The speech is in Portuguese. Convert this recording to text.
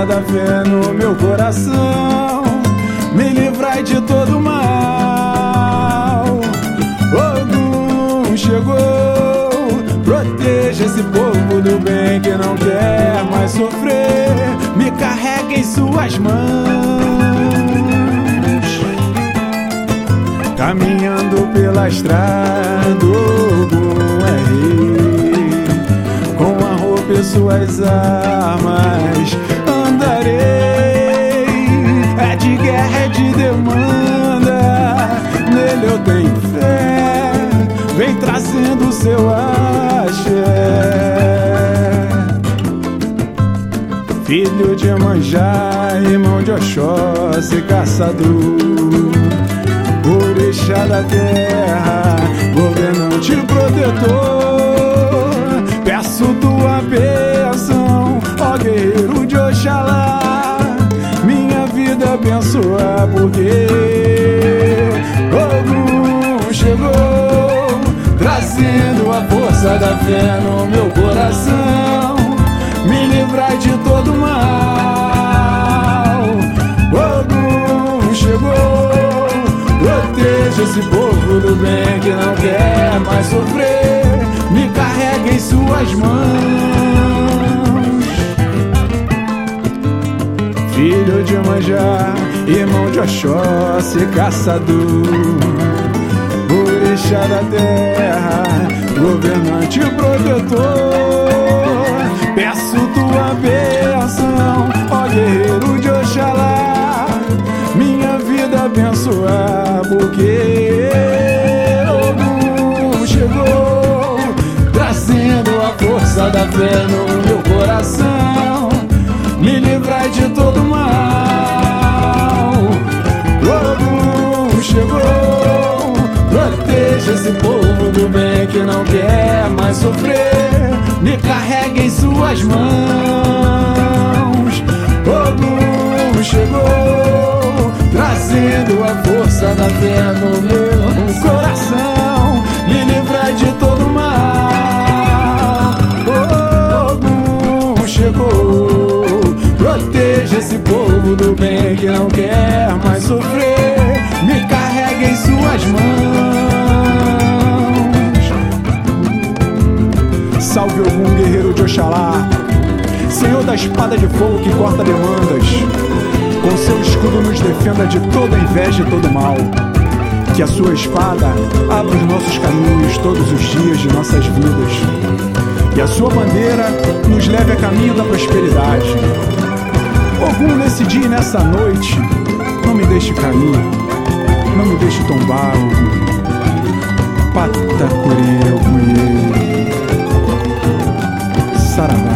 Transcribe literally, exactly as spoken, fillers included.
da fé no meu coração, me livrai de todo mal. Ogum chegou, proteja esse povo do bem que não quer mais sofrer, me carrega em suas mãos. Caminhando pela estrada, Ogum é rei, com a roupa e suas armas andarei. É de guerra, é de demanda, nele eu tenho fé, vem trazendo o seu axé. Filho de Iemanjá, irmão de Oxóssi, caçador, orixá da terra, governante protetor, peço tua bênção, ó guerreiro de Oxalá, minha vida abençoa, porque Ogum chegou, trazendo a força da fé no meu coração, me livrai de todo mal. Ogum chegou, proteja esse povo do bem que não quer mais sofrer, me carrega em suas mãos. Filho de Iemanjá, irmão de Oxóssi, caçador, orixá da terra, governante protetor, peço tua bênção, ó guerreiro de Oxalá, minha vida abençoar, porque Ogum chegou, trazendo a força da fé no meu coração, me livrai de todo mal. Ogum chegou, proteja esse povo do bem que não quer mais sofrer, me carrega em suas mãos. Ogum chegou, trazendo a força da fé no meu coração, me livrai de todo mal. Ogum chegou, proteja esse povo do bem que não quer mais sofrer, me carrega em suas mãos. Salve Ogum, guerreiro de Oxalá, Senhor da espada de fogo que corta demandas, com seu escudo nos defenda de toda inveja e todo mal. Que a sua espada abra os nossos caminhos todos os dias de nossas vidas, e a sua bandeira nos leve a caminho da prosperidade. Ogum, nesse dia e nessa noite, não me deixe cair, não me deixe tombar, Ogum. Patacure, Ogum, Saravá.